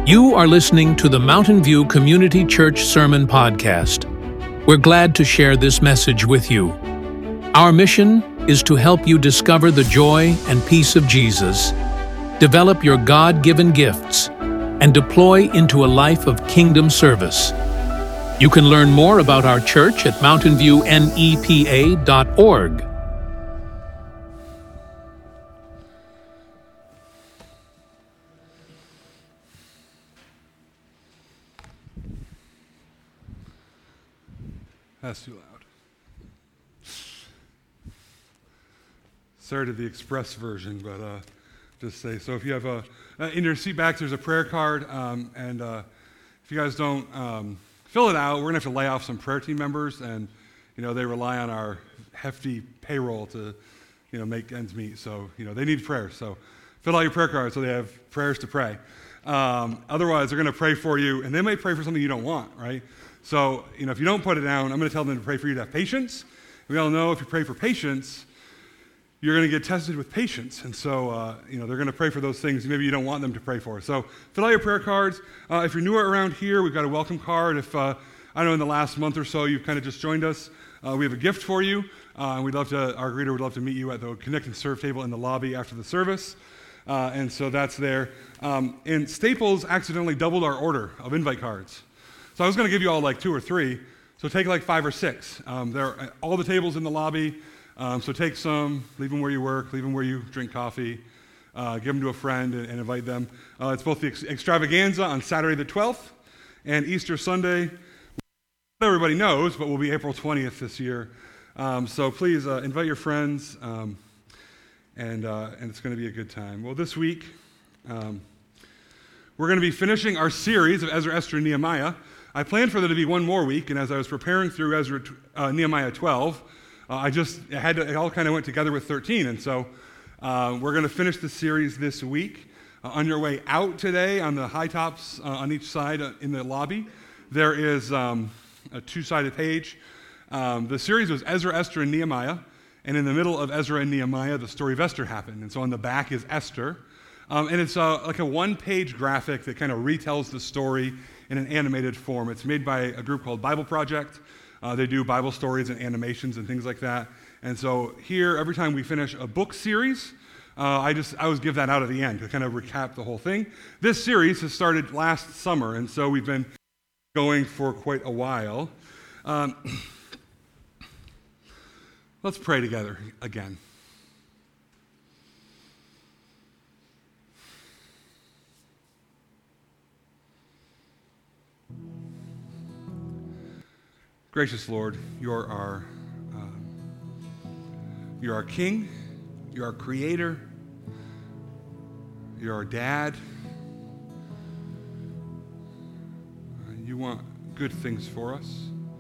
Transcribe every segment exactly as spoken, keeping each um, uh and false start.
You are listening to the Mountain View Community Church Sermon Podcast. We're glad to share this message with you. Our mission is to help you discover the joy and peace of Jesus, develop your God-given gifts, and deploy into a life of kingdom service. You can learn more about our church at mountain view nepa dot org. That's too loud. Sorry to the express version, but uh, just say, so if you have a, uh, in your seat backs, there's a prayer card, um, and uh, if you guys don't um, fill it out, we're going to have to lay off some prayer team members, and, you know, they rely on our hefty payroll to, you know, make ends meet, so, you know, they need prayer, so fill out your prayer card so they have prayers to pray. Um, otherwise, they're going to pray for you, and they may pray for something you don't want, right? So, you know, if you don't put it down, I'm going to tell them to pray for you to have patience. We all know if you pray for patience, you're going to get tested with patience. And so, uh, you know, they're going to pray for those things maybe you don't want them to pray for. So fill out your prayer cards. Uh, if you're newer around here, we've got a welcome card. If, uh, I don't know, in the last month or so, you've kind of just joined us, uh, we have a gift for you. Uh, and we'd love to, our greeter would love to meet you at the Connect and Serve table in the lobby after the service. Uh, and so that's there. Um, and Staples accidentally doubled our order of invite cards. So I was going to give you all like two or three, so take like five or six. Um, there are all the tables in the lobby, um, so take some, leave them where you work, leave them where you drink coffee, uh, give them to a friend and, and invite them. Uh, it's both the ex- extravaganza on Saturday the twelfth and Easter Sunday. Everybody knows, but will be April twentieth this year. Um, so please uh, invite your friends, um, and, uh, and it's going to be a good time. Well, this week, um, we're going to be finishing our series of Ezra, Esther, and Nehemiah. I planned for there to be one more week, and as I was preparing through Ezra, uh, Nehemiah twelve, uh, I just I had to, it all kind of went together with thirteen, and so uh, we're going to finish the series this week. Uh, on your way out today, on the high tops uh, on each side uh, in the lobby, there is um, a two-sided page. Um, the series was Ezra, Esther, and Nehemiah, and in the middle of Ezra and Nehemiah, the story of Esther happened, and so on the back is Esther. Um, and it's uh, like a one-page graphic that kind of retells the story in an animated form. It's made by a group called Bible Project. Uh, they do Bible stories and animations and things like that. And so here, every time we finish a book series, uh, I just I always give that out at the end to kind of recap the whole thing. This series has started last summer, and so we've been going for quite a while. Um, let's pray together again. Gracious Lord, you're our, um, you're our King, you're our Creator, you're our Dad. Uh, you want good things for us.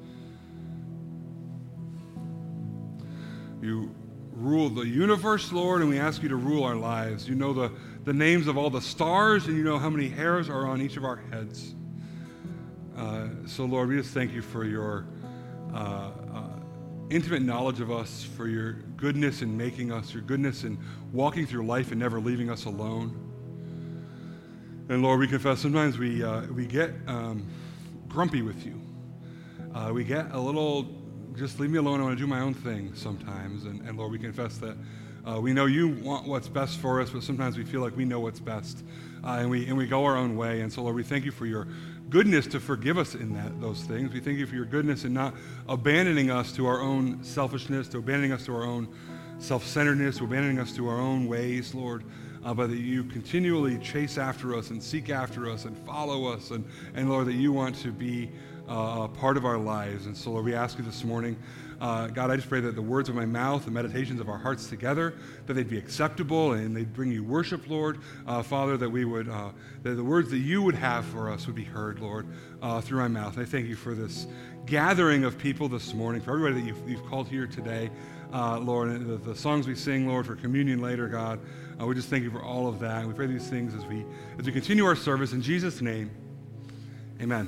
You rule the universe, Lord, and we ask you to rule our lives. You know the, the names of all the stars, and you know how many hairs are on each of our heads. Uh, so, Lord, we just thank you for your Uh, uh, intimate knowledge of us, for your goodness in making us, your goodness in walking through life and never leaving us alone. And Lord, we confess sometimes we uh, we get um, grumpy with you. Uh, we get a little, just leave me alone, I want to do my own thing sometimes. And, and Lord, we confess that uh, we know you want what's best for us, but sometimes we feel like we know what's best. Uh, and we and we go our own way. And so, Lord, we thank you for your goodness to forgive us in that those things. We thank you for your goodness in not abandoning us to our own selfishness, to abandoning us to our own self-centeredness, to abandoning us to our own ways, Lord, uh, but that you continually chase after us and seek after us and follow us, and, and Lord, that you want to be uh, a part of our lives. And so, Lord, we ask you this morning, Uh, God, I just pray that the words of my mouth, the meditations of our hearts together, that they'd be acceptable and they'd bring you worship, Lord. Uh, Father, that we would, uh, that the words that you would have for us would be heard, Lord, uh, through my mouth. I thank you for this gathering of people this morning, for everybody that you've, you've called here today, uh, Lord, and the, the songs we sing, Lord, for communion later, God. Uh, we just thank you for all of that. And we pray these things as we as we continue our service. In Jesus' name, amen.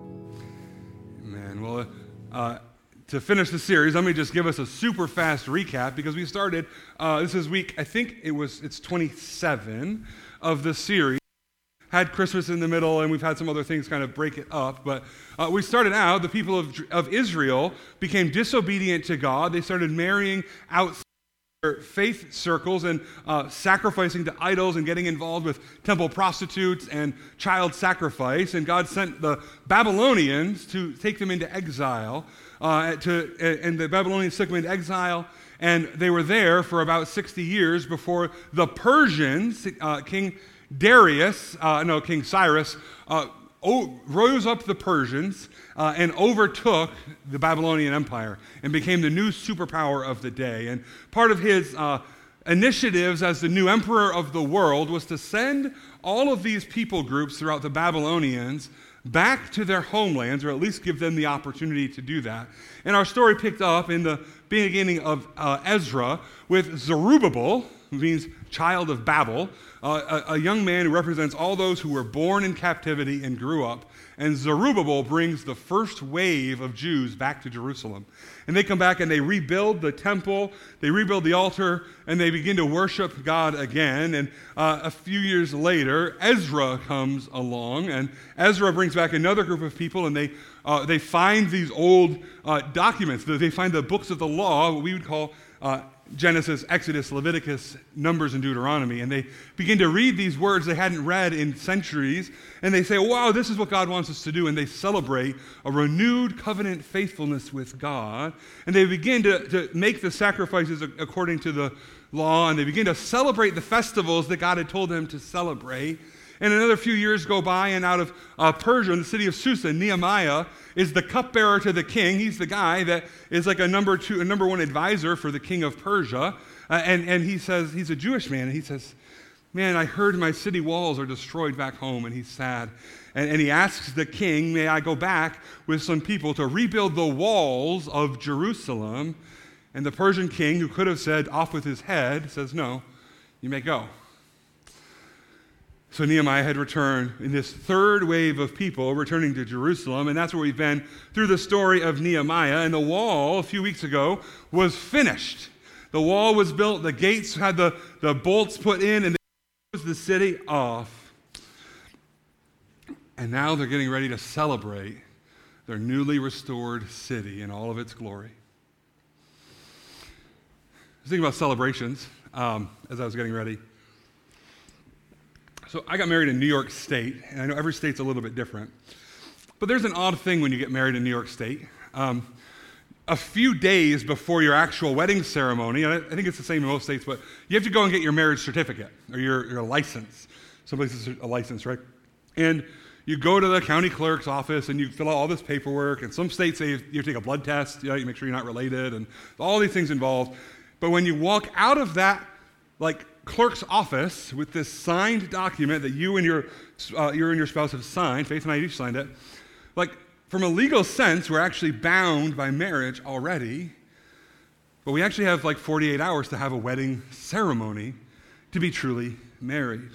Amen. Well, uh, to finish the series, let me just give us a super fast recap, because we started, uh, this is week, I think it was, it's twenty-seven of the series had Christmas in the middle, and we've had some other things kind of break it up. But uh, we started out, the people of, of Israel became disobedient to God. They started marrying outside their faith circles and uh, sacrificing to idols and getting involved with temple prostitutes and child sacrifice. And God sent the Babylonians to take them into exile. Uh, to, and the Babylonians took them into exile, and they were there for about sixty years before the Persians, uh, King Darius, uh, no, King Cyrus, uh, o- rose up the Persians uh, and overtook the Babylonian Empire and became the new superpower of the day. And part of his uh, initiatives as the new emperor of the world was to send all of these people groups throughout the Babylonians back to their homelands, or at least give them the opportunity to do that. And our story picked up in the beginning of uh, Ezra with Zerubbabel, who means child of Babel, uh, a, a young man who represents all those who were born in captivity and grew up. And Zerubbabel brings the first wave of Jews back to Jerusalem. And they come back and they rebuild the temple, they rebuild the altar, and they begin to worship God again. And uh, a few years later, Ezra comes along, and Ezra brings back another group of people, and they uh, they find these old uh, documents. They find the books of the law, what we would call uh, Genesis, Exodus, Leviticus, Numbers, and Deuteronomy. And they begin to read these words they hadn't read in centuries, and they say, wow, this is what God wants us to do. And they celebrate a renewed covenant faithfulness with God. And they begin to, to make the sacrifices according to the law, and they begin to celebrate the festivals that God had told them to celebrate. And another few years go by, and out of uh, Persia, in the city of Susa, Nehemiah is the cupbearer to the king. He's the guy that is like a number two, a number one advisor for the king of Persia. Uh, and, and he says, he's a Jewish man, and he says, man, I heard my city walls are destroyed back home, and he's sad. And, and he asks the king, may I go back with some people to rebuild the walls of Jerusalem? And the Persian king, who could have said, off with his head, says, no, you may go. So Nehemiah had returned in this third wave of people returning to Jerusalem, and that's where we've been through the story of Nehemiah. And the wall, a few weeks ago, was finished. The wall was built, the gates had the, the bolts put in, and they closed the city off. And now they're getting ready to celebrate their newly restored city in all of its glory. I was thinking about celebrations um, as I was getting ready. So I got married in New York State, and I know every state's a little bit different. But there's an odd thing when you get married in New York State. Um, a few days before your actual wedding ceremony, and I, I think it's the same in most states, but you have to go and get your marriage certificate or your, your license. Some places a license, right? And you go to the county clerk's office and you fill out all this paperwork, and some states say you have to take a blood test, you know, you make sure you're not related, and all these things involved. But when you walk out of that, like, clerk's office with this signed document that you and your uh, you and your spouse have signed, Faith and I each signed it, like, from a legal sense, we're actually bound by marriage already, but we actually have like forty-eight hours to have a wedding ceremony to be truly married.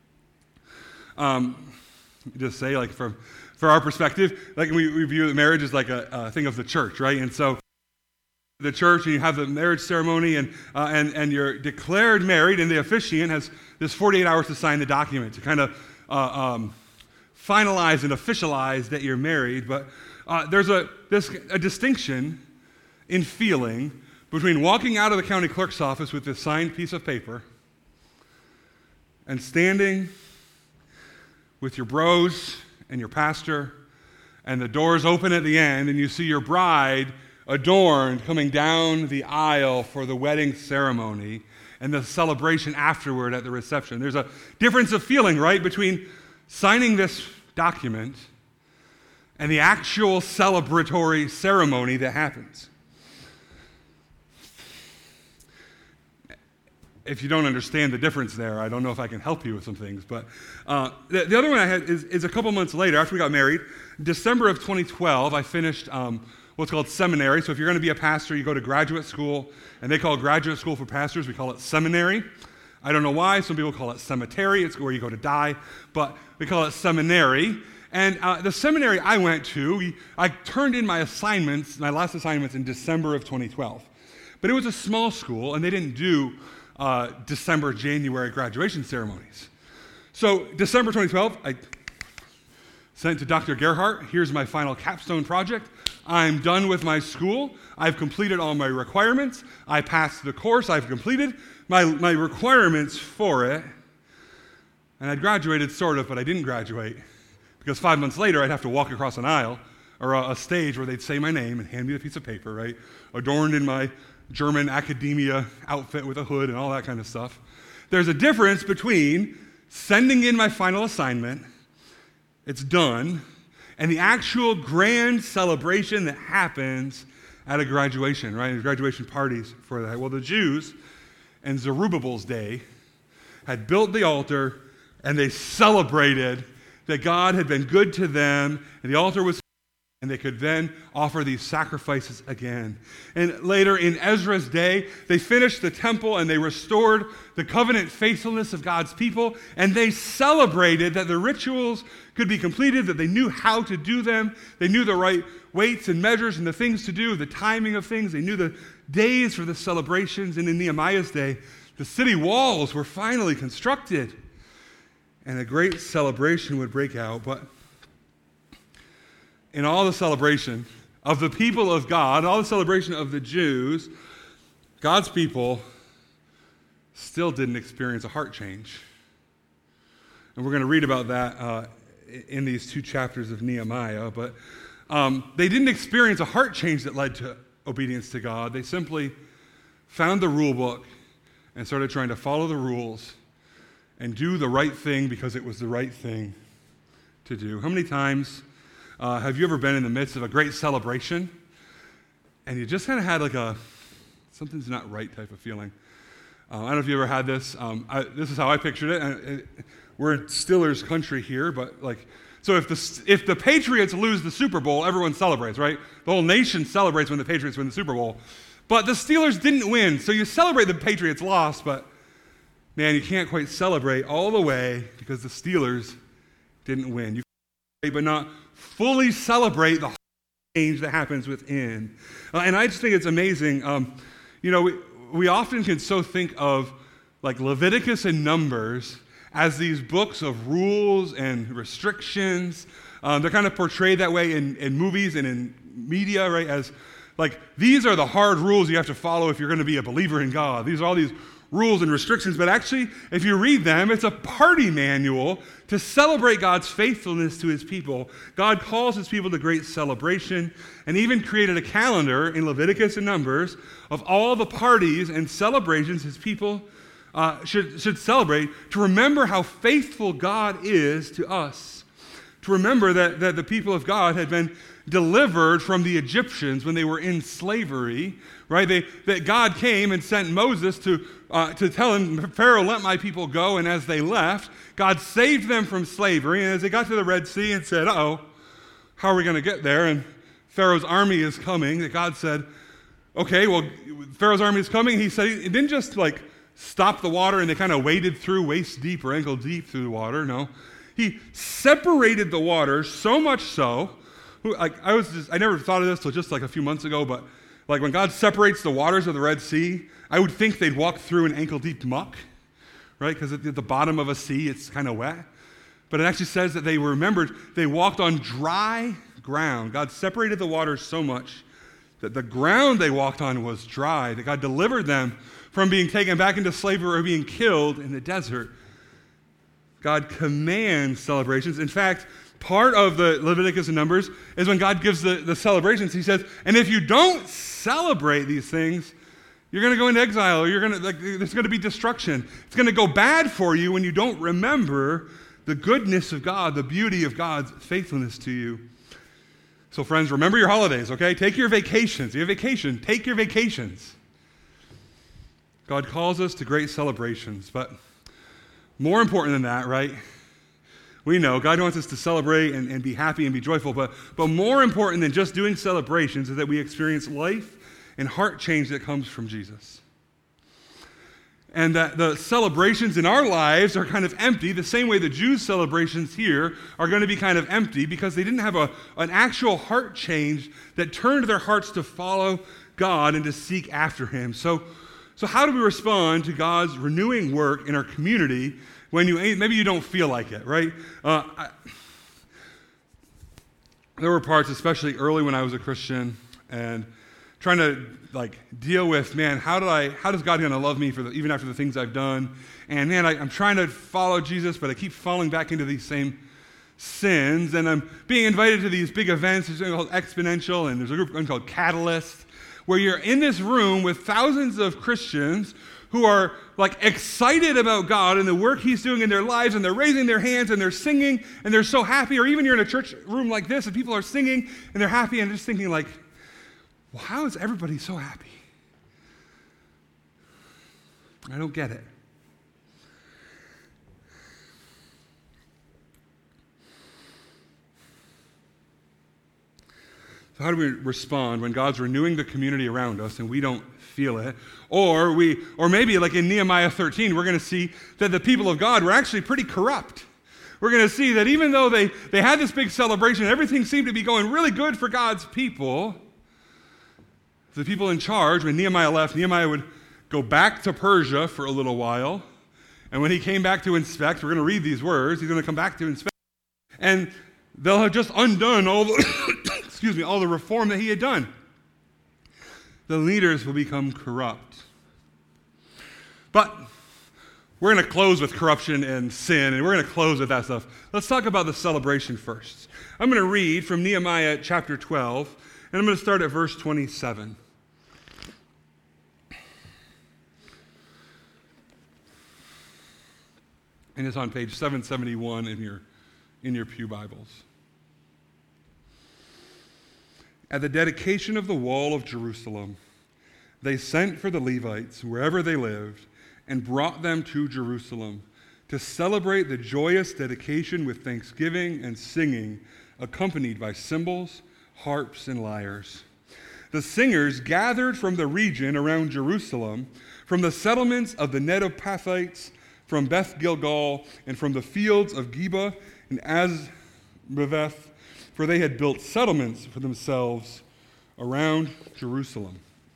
Um, just say, like, from for our perspective, like, we, we view marriage as like a, a thing of the church, right? And so the church, and you have the marriage ceremony, and uh, and and you're declared married, and the officiant has this forty-eight hours to sign the document to kind of uh, um, finalize and officialize that you're married. But uh, there's a this a distinction in feeling between walking out of the county clerk's office with this signed piece of paper and standing with your bros and your pastor, and the doors open at the end, and you see your bride adorned, coming down the aisle for the wedding ceremony and the celebration afterward at the reception. There's a difference of feeling, right, between signing this document and the actual celebratory ceremony that happens. If you don't understand the difference there, I don't know if I can help you with some things. But uh, the, the other one I had is, is a couple months later, after we got married, December of twenty twelve, I finished um, what's called seminary. So if you're going to be a pastor, you go to graduate school, and they call graduate school for pastors, we call it seminary. I don't know why. Some people call it cemetery. It's where you go to die, but we call it seminary. And uh, the seminary I went to, we, I turned in my assignments, my last assignments in December of twenty twelve. But it was a small school, and they didn't do uh, December, January graduation ceremonies. So December twenty twelve, I sent to Doctor Gerhardt, here's my final capstone project. I'm done with my school. I've completed all my requirements. I passed the course. I've completed my, my requirements for it. And I'd graduated, sort of, but I didn't graduate because five months later, I'd have to walk across an aisle or a, a stage where they'd say my name and hand me a piece of paper, right, adorned in my German academia outfit with a hood and all that kind of stuff. There's a difference between sending in my final assignment, it's done, and the actual grand celebration that happens at a graduation, right? Graduation parties for that. Well, the Jews in Zerubbabel's day had built the altar and they celebrated that God had been good to them and the altar was, and they could then offer these sacrifices again. And later in Ezra's day, they finished the temple and they restored the covenant faithfulness of God's people, and they celebrated that the rituals could be completed, that they knew how to do them, they knew the right weights and measures and the things to do, the timing of things, they knew the days for the celebrations. And in Nehemiah's day, the city walls were finally constructed, and a great celebration would break out. But in all the celebration of the people of God, all the celebration of the Jews, God's people still didn't experience a heart change. And we're going to read about that uh, in these two chapters of Nehemiah. But um, they didn't experience a heart change that led to obedience to God. They simply found the rule book and started trying to follow the rules and do the right thing because it was the right thing to do. How many times Uh, have you ever been in the midst of a great celebration and you just kind of had like a something's not right type of feeling? Uh, I don't know if you ever had this. Um, I, this is how I pictured it. And it. We're in Steelers country here, but like, so if the if the Patriots lose the Super Bowl, everyone celebrates, right? The whole nation celebrates when the Patriots win the Super Bowl. But the Steelers didn't win, so you celebrate the Patriots lost, but man, you can't quite celebrate all the way because the Steelers didn't win. You can but not fully celebrate the change that happens within. Uh, and I just think it's amazing. Um, you know, we, we often can so think of like Leviticus and Numbers as these books of rules and restrictions. Um, they're kind of portrayed that way in, in movies and in media, right? As like, these are the hard rules you have to follow if you're going to be a believer in God. These are all these rules and restrictions, but actually, if you read them, it's a party manual to celebrate God's faithfulness to his people. God calls his people to great celebration and even created a calendar in Leviticus and Numbers of all the parties and celebrations his people uh, should, should celebrate to remember how faithful God is to us. To remember that, that the people of God had been delivered from the Egyptians when they were in slavery, right? They, that God came and sent Moses to, uh, to tell him, Pharaoh, let my people go. And as they left, God saved them from slavery. And as they got to the Red Sea and said, uh-oh, how are we going to get there? And Pharaoh's army is coming. That God said, okay, well, Pharaoh's army is coming. He said, it didn't just like stop the water and they kind of waded through waist deep or ankle deep through the water. No, he separated the waters so much so, like I was just, I never thought of this till just like a few months ago, but like when God separates the waters of the Red Sea, I would think they'd walk through an ankle-deep muck, right? Because at the bottom of a sea, it's kind of wet. But it actually says that they remembered, they walked on dry ground. God separated the waters so much that the ground they walked on was dry, that God delivered them from being taken back into slavery or being killed in the desert. God commands celebrations. In fact, part of the Leviticus and Numbers is when God gives the, the celebrations, he says, and if you don't celebrate these things, you're going to go into exile, or you're going to, like, there's going to be destruction. It's going to go bad for you when you don't remember the goodness of God, the beauty of God's faithfulness to you. So friends, remember your holidays, okay? Take your vacations. You have vacation, take your vacations. God calls us to great celebrations, but more important than that, right? We know God wants us to celebrate and, and be happy and be joyful, but, but more important than just doing celebrations is that we experience life and heart change that comes from Jesus. And that the celebrations in our lives are kind of empty, the same way the Jews' celebrations here are going to be kind of empty because they didn't have a, an actual heart change that turned their hearts to follow God and to seek after him. So, so how do we respond to God's renewing work in our community when you maybe you don't feel like it, right? Uh, I, there were parts, especially early when I was a Christian, and trying to like deal with, man, how do I? How does God gonna love me for the, even after the things I've done? And man, I, I'm trying to follow Jesus, but I keep falling back into these same sins, and I'm being invited to these big events. There's something called Exponential, and there's a group called Catalyst, where you're in this room with thousands of Christians who are like excited about God and the work He's doing in their lives, and they're raising their hands and they're singing and they're so happy. Or even you're in a church room like this and people are singing and they're happy, and just thinking like, well, how is everybody so happy? I don't get it. So how do we respond when God's renewing the community around us and we don't feel it? Or we, or maybe like in Nehemiah thirteen, we're going to see that the people of God were actually pretty corrupt. We're going to see that even though they, they had this big celebration, everything seemed to be going really good for God's people, the people in charge, when Nehemiah left, Nehemiah would go back to Persia for a little while. And when he came back to inspect, we're going to read these words, he's going to come back to inspect. And they'll have just undone all the, excuse me, all the reform that he had done. The leaders will become corrupt. But we're going to close with corruption and sin, and we're going to close with that stuff. Let's talk about the celebration first. I'm going to read from Nehemiah chapter twelve, and I'm going to start at verse twenty-seven. And it's on page seven seventy-one in your, in your pew Bibles. At the dedication of the wall of Jerusalem, they sent for the Levites, wherever they lived, and brought them to Jerusalem to celebrate the joyous dedication with thanksgiving and singing, accompanied by cymbals, harps, and lyres. The singers gathered from the region around Jerusalem, from the settlements of the Netophathites, from Beth Gilgal, and from the fields of Geba and Azmaveth, for they had built settlements for themselves around Jerusalem.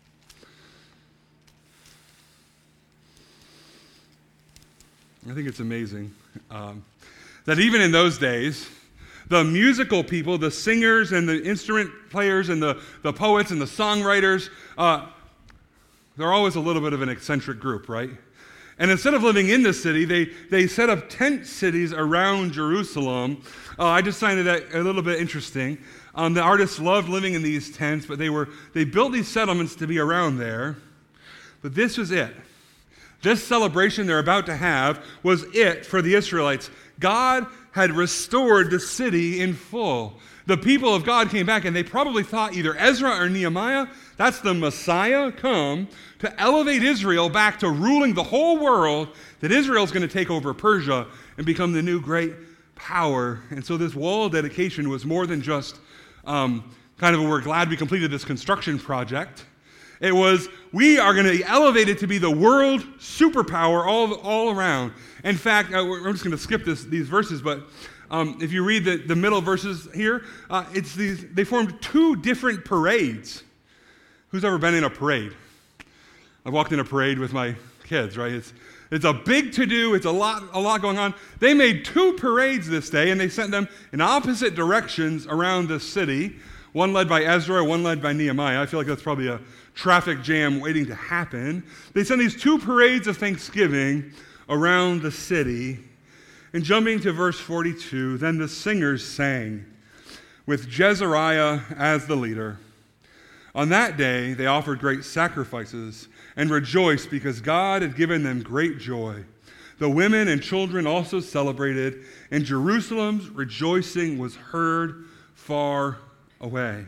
I think it's amazing um, that even in those days, the musical people, the singers and the instrument players and the, the poets and the songwriters, uh, they're always a little bit of an eccentric group, right? And instead of living in the city, they, they set up tent cities around Jerusalem. Uh, I just find that a little bit interesting. Um, the artists loved living in these tents, but they were they built these settlements to be around there. But this was it. This celebration they're about to have was it for the Israelites. God had restored the city in full. The people of God came back, and they probably thought either Ezra or Nehemiah, that's the Messiah come to elevate Israel back to ruling the whole world, that Israel's going to take over Persia and become the new great power. And so this wall dedication was more than just um, kind of a, we're glad we completed this construction project. It was, we are going to be elevated to be the world superpower all, all around. In fact, uh, we're, we're just going to skip this, these verses, but um, if you read the, the middle verses here, uh, it's these. They formed two different parades. Who's ever been in a parade? I've walked in a parade with my kids, right? It's it's a big to-do. It's a lot, a lot going on. They made two parades this day, and they sent them in opposite directions around the city. One led by Ezra, one led by Nehemiah. I feel like that's probably a traffic jam waiting to happen. They sent these two parades of thanksgiving around the city. And jumping to verse forty-two, then the singers sang, with Jezariah as the leader. On that day, they offered great sacrifices and rejoiced because God had given them great joy. The women and children also celebrated, and Jerusalem's rejoicing was heard far away.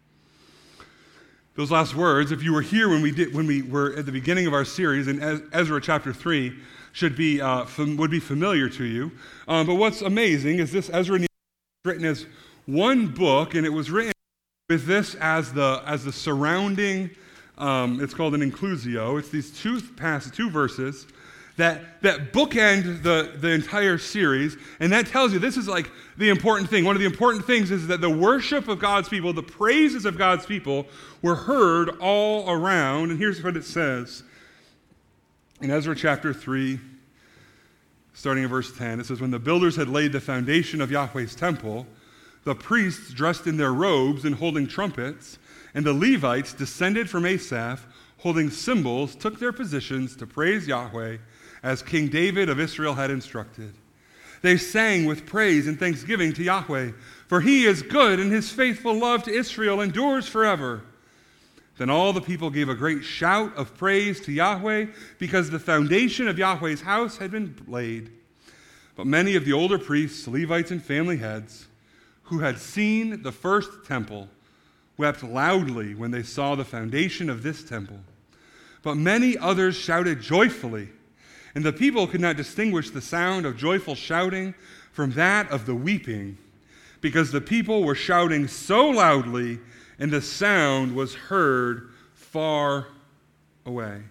Those last words, if you were here when we did, when we were at the beginning of our series in Ezra chapter three, should be uh, fam- would be familiar to you. Um, but what's amazing is this Ezra is written as one book, and it was written with this as the as the surrounding. Um, it's called an inclusio. It's these two passages, two verses that that bookend the the entire series, and that tells you this is like the important thing. One of the important things is that the worship of God's people, the praises of God's people, were heard all around. And here's what it says. In Ezra chapter three, starting in verse ten. It says, when the builders had laid the foundation of Yahweh's temple, the priests dressed in their robes and holding trumpets, and the Levites descended from Asaph, holding cymbals, took their positions to praise Yahweh as King David of Israel had instructed. They sang with praise and thanksgiving to Yahweh, for he is good and his faithful love to Israel endures forever. Then all the people gave a great shout of praise to Yahweh because the foundation of Yahweh's house had been laid. But many of the older priests, Levites, and family heads who had seen the first temple wept loudly when they saw the foundation of this temple. But many others shouted joyfully, and the people could not distinguish the sound of joyful shouting from that of the weeping, because the people were shouting so loudly, and the sound was heard far away.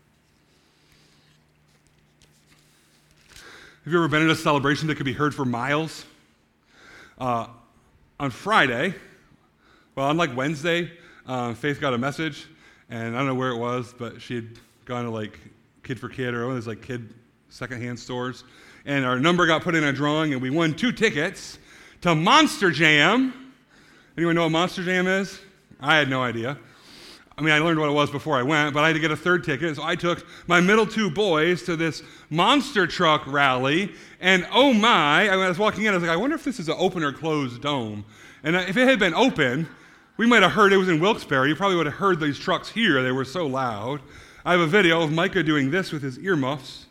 Have you ever been at a celebration that could be heard for miles? Uh, on Friday, well, on like Wednesday, uh, Faith got a message, and I don't know where it was, but she had gone to like Kid for Kid or one of those like kid secondhand stores, and our number got put in a drawing, and we won two tickets to Monster Jam. Anyone know what Monster Jam is? I had no idea. I mean, I learned what it was before I went, but I had to get a third ticket, so I took my middle two boys to this monster truck rally, and oh my, I was walking in, I was like, I wonder if this is an open or closed dome. And if it had been open, we might have heard, it was in Wilkes-Barre, you probably would have heard these trucks here, they were so loud. I have a video of Micah doing this with his earmuffs.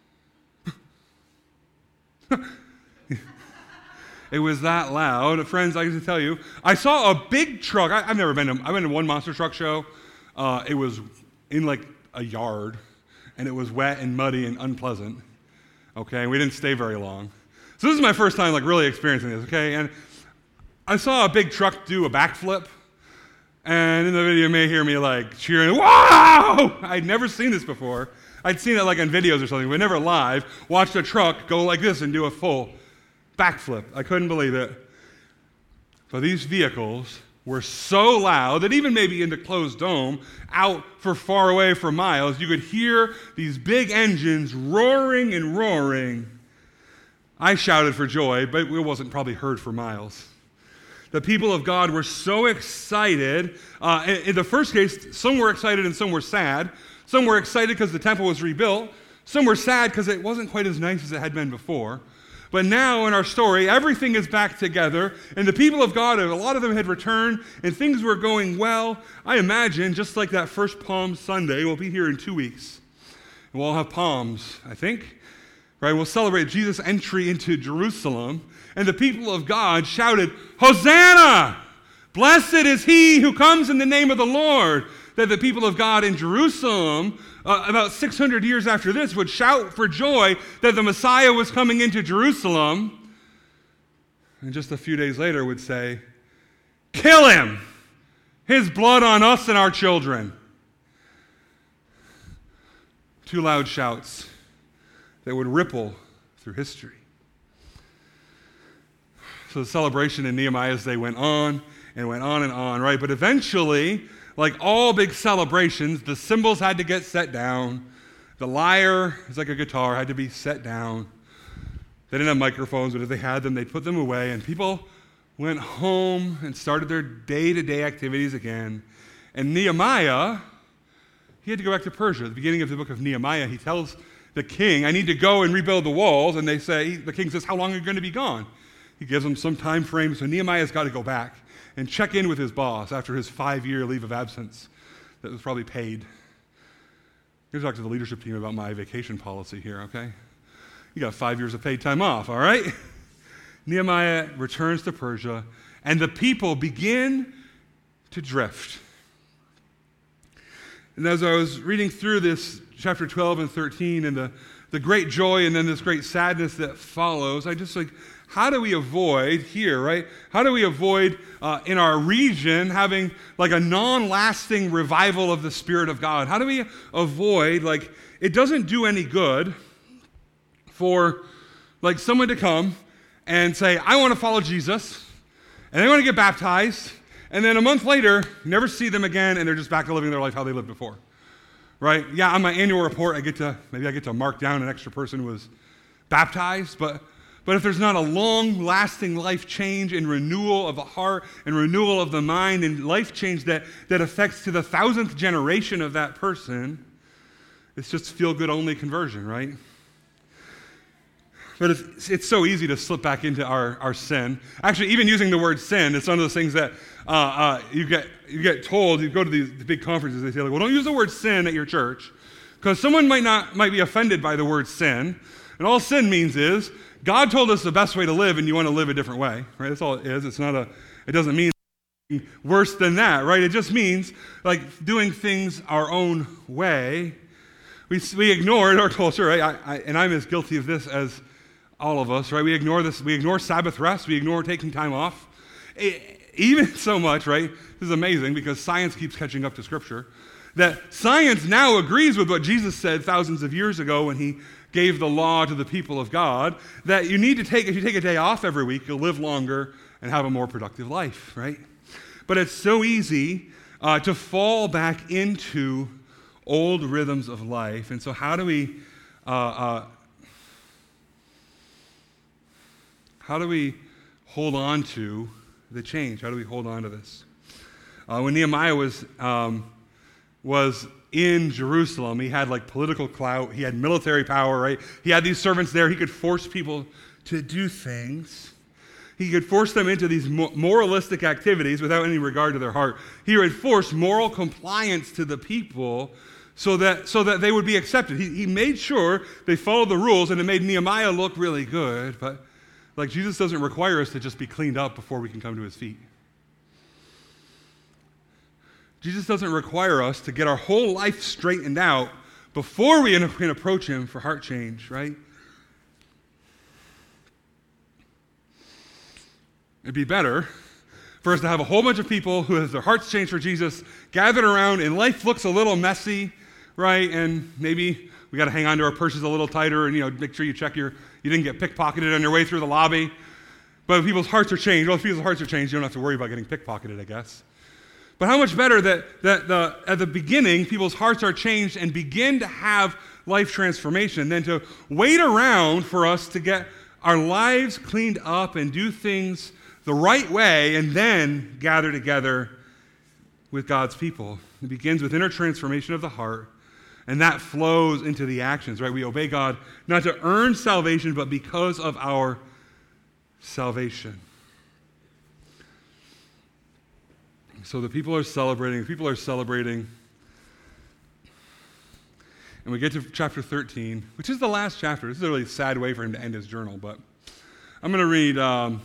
It was that loud. Friends, I can tell you, I saw a big truck. I, I've never been to, I've been to one monster truck show. Uh, it was in like a yard, and it was wet and muddy and unpleasant. Okay, and we didn't stay very long. So this is my first time like really experiencing this, okay? And I saw a big truck do a backflip, and in the video you may hear me like cheering, wow! I'd never seen this before. I'd seen it like on videos or something, but never live. Watched a truck go like this and do a full backflip. I couldn't believe it. But these vehicles were so loud that even maybe in the closed dome, out for far away for miles, you could hear these big engines roaring and roaring. I shouted for joy, but it wasn't probably heard for miles. The people of God were so excited. Uh, in, in the first case, some were excited and some were sad. Some were excited because the temple was rebuilt. Some were sad because it wasn't quite as nice as it had been before. But now in our story, everything is back together, and the people of God, a lot of them had returned, and things were going well. I imagine, just like that first Palm Sunday, we'll be here in two weeks, and we'll all have palms, I think. Right? We'll celebrate Jesus' entry into Jerusalem, and the people of God shouted, Hosanna! Blessed is he who comes in the name of the Lord. That the people of God in Jerusalem, uh, about six hundred years after this, would shout for joy that the Messiah was coming into Jerusalem. And just a few days later would say, kill him! His blood on us and our children. Two loud shouts that would ripple through history. So the celebration in Nehemiah's day went on and went on and on, right? But eventually, like all big celebrations, the cymbals had to get set down. The lyre, it's like a guitar, had to be set down. They didn't have microphones, but if they had them, they'd put them away. And people went home and started their day-to-day activities again. And Nehemiah, he had to go back to Persia. At the beginning of the book of Nehemiah, he tells the king, I need to go and rebuild the walls. And they say, the king says, how long are you going to be gone? He gives them some time frame. So Nehemiah's got to go back and check in with his boss after his five-year leave of absence that was probably paid. I'm going to talk to the leadership team about my vacation policy here, okay? You got five years of paid time off, all right? Nehemiah returns to Persia, and the people begin to drift. And as I was reading through this, chapter twelve and thirteen, and the, the great joy and then this great sadness that follows, I just like, how do we avoid here, right? How do we avoid uh, in our region having like a non-lasting revival of the Spirit of God? How do we avoid, like, it doesn't do any good for like someone to come and say, I want to follow Jesus, and they want to get baptized, and then a month later, you never see them again, and they're just back to living their life how they lived before, right? Yeah, on my annual report, I get to, maybe I get to mark down an extra person who was baptized, but But if there's not a long-lasting life change and renewal of the heart and renewal of the mind and life change that, that affects to the thousandth generation of that person, it's just feel-good only conversion, right? But it's, it's so easy to slip back into our, our sin. Actually, even using the word sin, it's one of those things that uh, uh, you get you get told, you go to these the big conferences, they say, like, well, don't use the word sin at your church, because someone might not might be offended by the word sin. And all sin means is, God told us the best way to live, and you want to live a different way, right? That's all it is. It's not a, it doesn't mean worse than that, right? It just means, like, doing things our own way. We, we ignore in our culture, right? I, I, and I'm as guilty of this as all of us, right? We ignore this. We ignore Sabbath rest. We ignore taking time off. It, even so much, right? This is amazing because science keeps catching up to Scripture. That science now agrees with what Jesus said thousands of years ago when he gave the law to the people of God, that you need to take, if you take a day off every week, you'll live longer and have a more productive life, right? But it's so easy uh, to fall back into old rhythms of life. And so how do we, uh, uh, how do we hold on to the change? How do we hold on to this? Uh, when Nehemiah was, um, was in Jerusalem, he had like political clout, he had military power, right? He had these servants there, he could force people to do things. He could force them into these moralistic activities without any regard to their heart. He would force moral compliance to the people so that so that they would be accepted. He, he made sure they followed the rules, and it made Nehemiah look really good, but like Jesus doesn't require us to just be cleaned up before we can come to his feet. Jesus doesn't require us to get our whole life straightened out before we can approach him for heart change, right? It'd be better for us to have a whole bunch of people who have their hearts changed for Jesus gathered around, and life looks a little messy, right? And maybe we got to hang on to our purses a little tighter, and you know, make sure you check your you didn't get pickpocketed on your way through the lobby. But if people's hearts are changed, well, if people's hearts are changed, you don't have to worry about getting pickpocketed, I guess. But how much better that, that the, at the beginning, people's hearts are changed and begin to have life transformation than to wait around for us to get our lives cleaned up and do things the right way and then gather together with God's people. It begins with inner transformation of the heart, and that flows into the actions, right? We obey God not to earn salvation, but because of our salvation. So the people are celebrating, the people are celebrating, and we get to chapter thirteen, which is the last chapter. This is a really sad way for him to end his journal, but I'm going to read, um,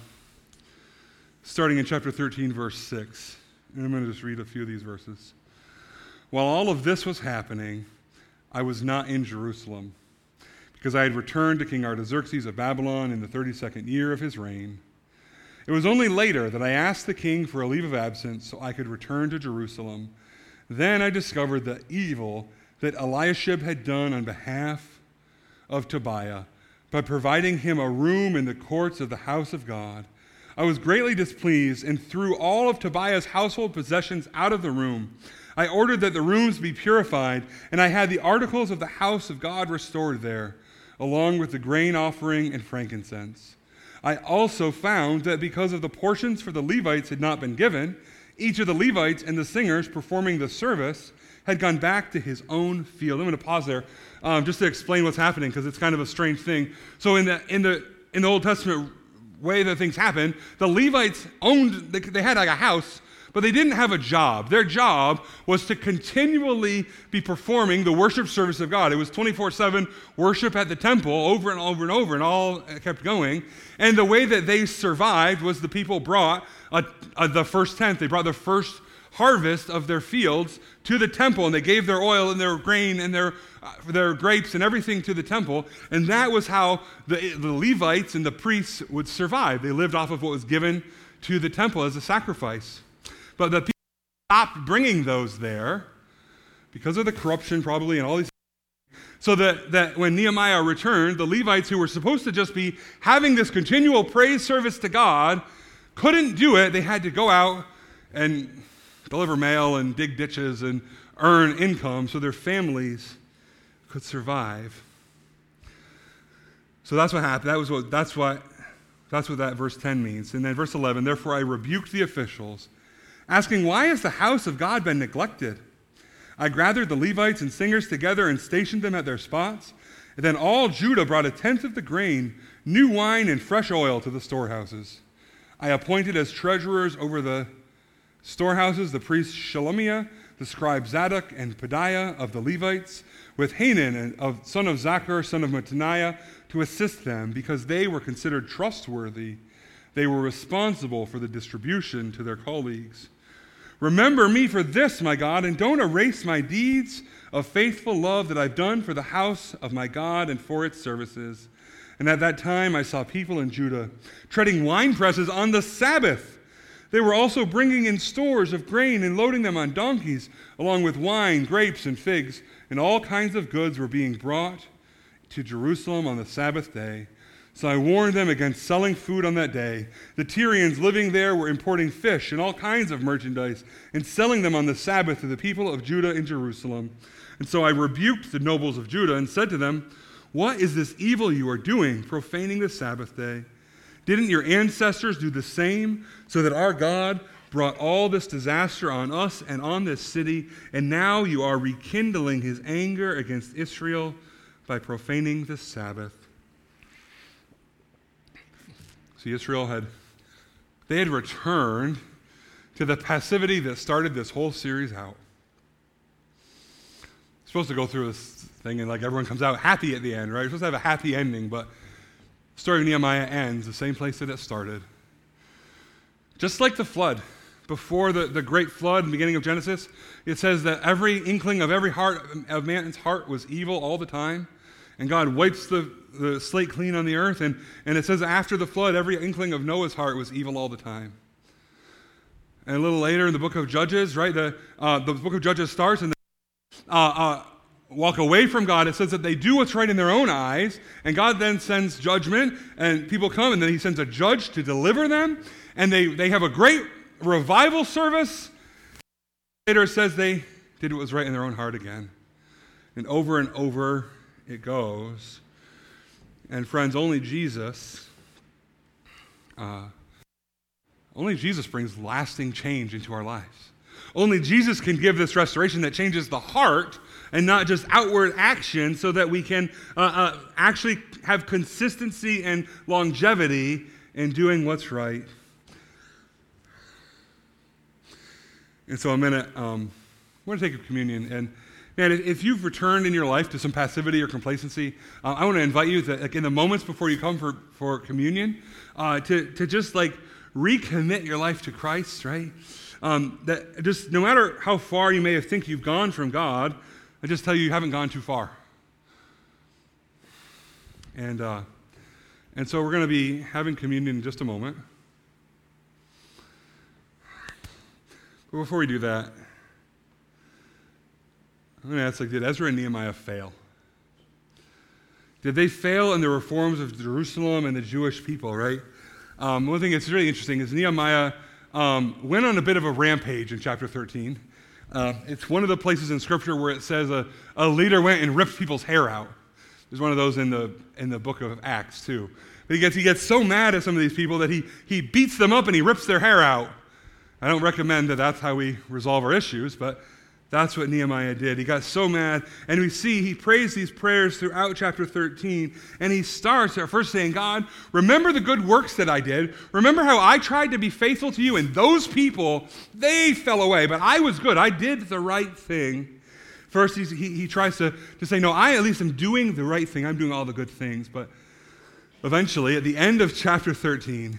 starting in chapter thirteen, verse six, and I'm going to just read a few of these verses. While all of this was happening, I was not in Jerusalem, because I had returned to King Artaxerxes of Babylon in the thirty-second year of his reign. It was only later that I asked the king for a leave of absence so I could return to Jerusalem. Then I discovered the evil that Eliashib had done on behalf of Tobiah by providing him a room in the courts of the house of God. I was greatly displeased and threw all of Tobiah's household possessions out of the room. I ordered that the rooms be purified, and I had the articles of the house of God restored there, along with the grain offering and frankincense. I also found that because of the portions for the Levites had not been given, each of the Levites and the singers performing the service had gone back to his own field. I'm going to pause there um, just to explain what's happening, because it's kind of a strange thing. So in the in the in the Old Testament way that things happen, the Levites owned, they, they had like a house, but they didn't have a job. Their job was to continually be performing the worship service of God. It was twenty-four seven worship at the temple over and over and over, and all kept going. And the way that they survived was the people brought a, a, the first tenth. They brought the first harvest of their fields to the temple, and they gave their oil and their grain and their uh, their grapes and everything to the temple. And that was how the, the Levites and the priests would survive. They lived off of what was given to the temple as a sacrifice. But the people stopped bringing those there because of the corruption probably and all these things. So that, that when Nehemiah returned, the Levites who were supposed to just be having this continual praise service to God couldn't do it. They had to go out and deliver mail and dig ditches and earn income so their families could survive. So that's what happened. That was what, that's what, that's what that verse ten means. And then verse eleven, therefore I rebuked the officials, asking, why has the house of God been neglected? I gathered the Levites and singers together and stationed them at their spots. And then all Judah brought a tenth of the grain, new wine, and fresh oil to the storehouses. I appointed as treasurers over the storehouses the priest Shelemiah, the scribe Zadok, and Pedaiah of the Levites, with Hanan, and of, son of Zachar, son of Mattaniah, to assist them, because they were considered trustworthy. They were responsible for the distribution to their colleagues. Remember me for this, my God, and don't erase my deeds of faithful love that I've done for the house of my God and for its services. And at that time I saw people in Judah treading wine presses on the Sabbath. They were also bringing in stores of grain and loading them on donkeys, along with wine, grapes, and figs, and all kinds of goods were being brought to Jerusalem on the Sabbath day. So I warned them against selling food on that day. The Tyrians living there were importing fish and all kinds of merchandise and selling them on the Sabbath to the people of Judah in Jerusalem. And so I rebuked the nobles of Judah and said to them, what is this evil you are doing, profaning the Sabbath day? Didn't your ancestors do the same, so that our God brought all this disaster on us and on this city, and now you are rekindling his anger against Israel by profaning the Sabbath? See, Israel had, they had returned to the passivity that started this whole series out. It's supposed to go through this thing and like everyone comes out happy at the end, right? It's supposed to have a happy ending, but the story of Nehemiah ends the same place that it started. Just like the flood, before the, the great flood in the beginning of Genesis, it says that every inkling of every heart of man's heart was evil all the time. And God wipes the, the slate clean on the earth. And, and it says after the flood, every inkling of Noah's heart was evil all the time. And a little later in the book of Judges, right, the, uh, the book of Judges starts and they uh, uh, walk away from God. It says that they do what's right in their own eyes. And God then sends judgment. And people come and then he sends a judge to deliver them. And they, they have a great revival service. Later it says they did what was right in their own heart again. And over and over it goes. And friends, only Jesus, uh, only Jesus brings lasting change into our lives. Only Jesus can give this restoration that changes the heart and not just outward action, so that we can uh, uh, actually have consistency and longevity in doing what's right. And so I'm going to um, I want to take a communion. And man, if you've returned in your life to some passivity or complacency, uh, I want to invite you to, like, in the moments before you come for, for communion, uh, to, to just like recommit your life to Christ, right? Um, that just no matter how far you may have think you've gone from God, I just tell you, you haven't gone too far. And uh, and so we're going to be having communion in just a moment. But before we do that, I'm going to ask, like, did Ezra and Nehemiah fail? Did they fail in the reforms of Jerusalem and the Jewish people, right? Um, one thing that's really interesting is Nehemiah um, went on a bit of a rampage in chapter thirteen. Uh, it's one of the places in Scripture where it says a, a leader went and ripped people's hair out. There's one of those in the in the book of Acts, too. But he gets, he gets so mad at some of these people that he, he beats them up and he rips their hair out. I don't recommend that that's how we resolve our issues, but that's what Nehemiah did. He got so mad, and we see he prays these prayers throughout chapter thirteen, and he starts at first saying, God, remember the good works that I did. Remember how I tried to be faithful to you, and those people, they fell away, but I was good. I did the right thing. First, he, he, he tries to, to say, no, I at least am doing the right thing. I'm doing all the good things. But eventually, at the end of chapter thirteen,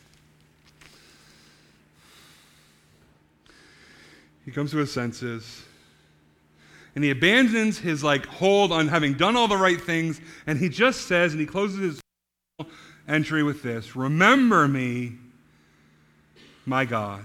he comes to his senses, and he abandons his like hold on having done all the right things, and he just says, and he closes his entry with this, remember me, my God.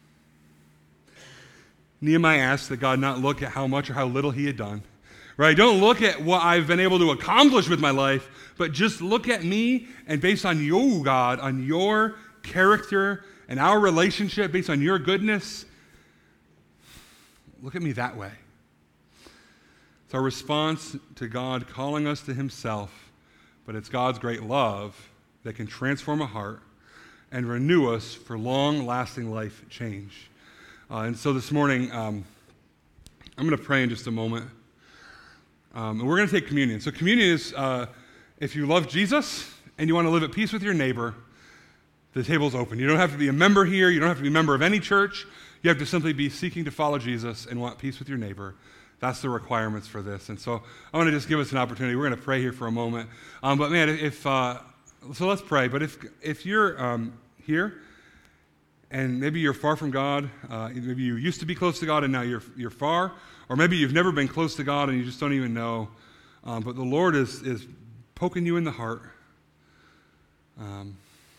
Nehemiah asks that God not look at how much or how little he had done, right? Don't look at what I've been able to accomplish with my life, but just look at me, and based on you, God, on your character and our relationship, based on your goodness, look at me that way. It's our response to God calling us to himself but it's God's great love that can transform a heart and renew us for long-lasting life change. Uh, and so this morning, um, I'm going to pray in just a moment. Um, and we're going to take communion. So communion is, uh, if you love Jesus and you want to live at peace with your neighbor, the table's open. You don't have to be a member here. You don't have to be a member of any church. You have to simply be seeking to follow Jesus and want peace with your neighbor. That's the requirements for this. And so I want to just give us an opportunity. We're going to pray here for a moment. Um, but man, if uh, so, let's pray. But if if you're um, here and maybe you're far from God, uh, maybe you used to be close to God and now you're you're far, or maybe you've never been close to God and you just don't even know. Um, but the Lord is is poking you in the heart. Um,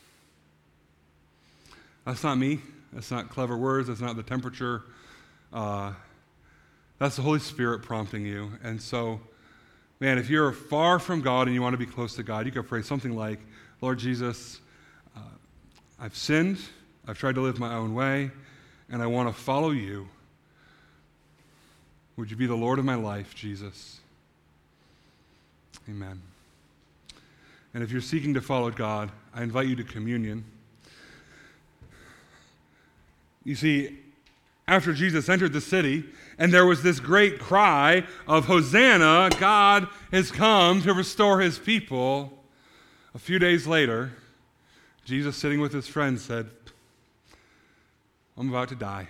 that's not me. That's not clever words. That's not the temperature. Uh, that's the Holy Spirit prompting you. And so, man, if you're far from God and you want to be close to God, you could pray something like, Lord Jesus, uh, I've sinned. I've tried to live my own way, and I want to follow you. Would you be the Lord of my life, Jesus? Amen. And if you're seeking to follow God, I invite you to communion. You see, after Jesus entered the city, and there was this great cry of Hosanna, God has come to restore his people. A few days later, Jesus, sitting with his friends, said, I'm about to die.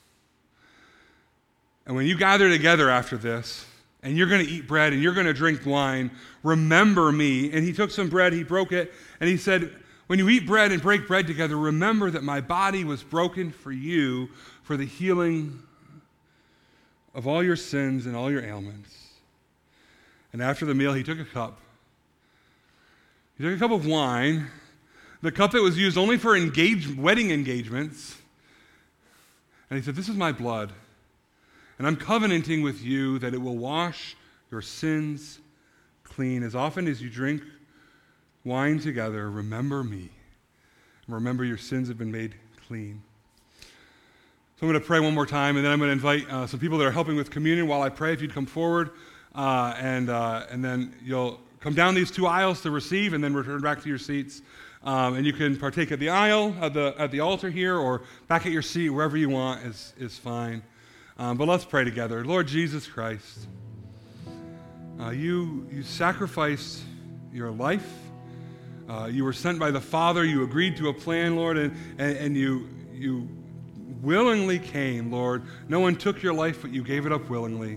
And when you gather together after this, and you're going to eat bread, and you're going to drink wine, remember me. And he took some bread, he broke it, and he said, when you eat bread and break bread together, remember that my body was broken for you for the healing of all your sins and all your ailments. And after the meal, he took a cup. He took a cup of wine, the cup that was used only for engage, wedding engagements. And he said, this is my blood. And I'm covenanting with you that it will wash your sins clean. As often as you drink wine together, remember me. Remember your sins have been made clean. So I'm going to pray one more time, and then I'm going to invite uh, some people that are helping with communion while I pray, if you'd come forward, uh, and uh, and then you'll come down these two aisles to receive, and then return back to your seats. Um, and you can partake at the aisle, at the at the altar here, or back at your seat, wherever you want is, is fine. Um, but let's pray together. Lord Jesus Christ, uh, you, you sacrificed your life. Uh, you were sent by the Father. You agreed to a plan, Lord, and, and, and you you willingly came, Lord. No one took your life, but you gave it up willingly.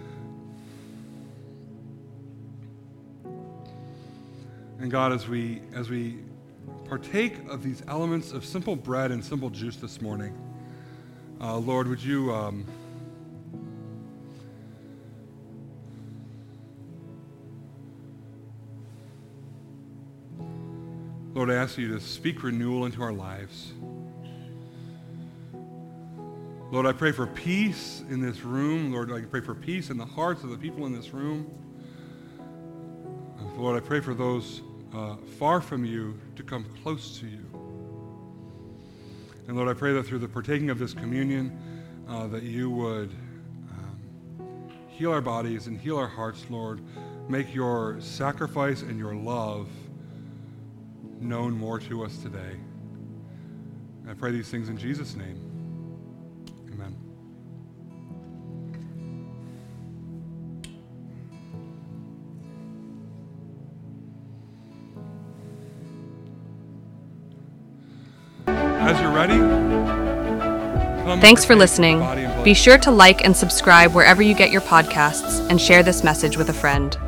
And God, as we as we partake of these elements of simple bread and simple juice this morning, uh, Lord, would you um, Lord, I ask you to speak renewal into our lives. Lord, I pray for peace in this room. Lord, I pray for peace in the hearts of the people in this room. Lord, I pray for those uh, far from you to come close to you. And Lord, I pray that through the partaking of this communion, uh, that you would um, heal our bodies and heal our hearts, Lord. Make your sacrifice and your love known more to us today. And I pray these things in Jesus' name. Amen. As you're ready, come Thanks for partake listening. in the body and blood. Be sure to like and subscribe wherever you get your podcasts and share this message with a friend.